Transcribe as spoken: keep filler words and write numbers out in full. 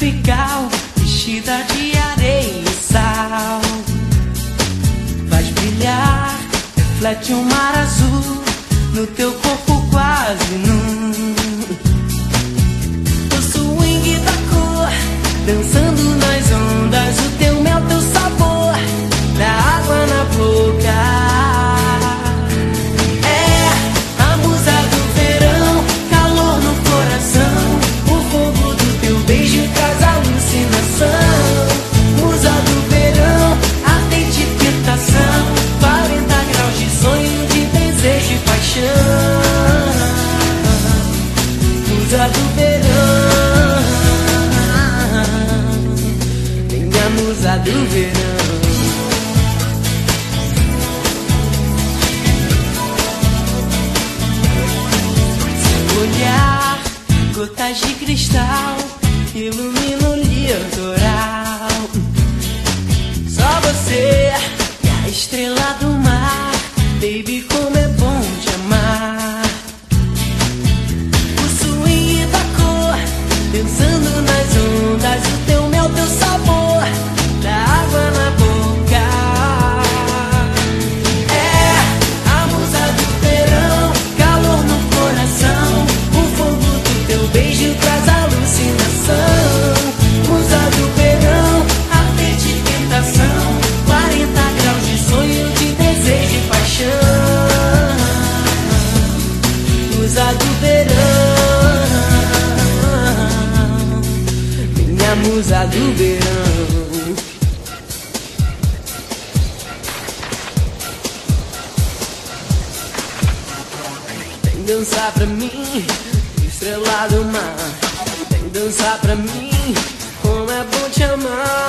tropical, vestida de areia e sal. Faz brilhar, reflete um mar azul no teu corpo quase nu. O swing da cor, dançando nas ondas, o teu mel, teu sabor, da água na boca. Musa do verão, ardente tentação, quarenta graus de sonho, de desejo e paixão. Musa do verão, minha musa do verão. Seu olhar, gotas de cristal, ilumina o litoral. Só você e a estrela do mar, baby, como é bom te amar. O swing da cor, dançando nas ondas, o teu mel, teu sabor, da água na boca. É a musa do verão, calor no coração, o fogo do teu beijo traz alucinação. Musa do verão, ardente tentação, quarenta graus de sonho, de desejo e paixão. Musa do verão, minha musa do verão. Vem dançar pra mim, estrela do mar. Vem dançar pra mim, como é bom te amar.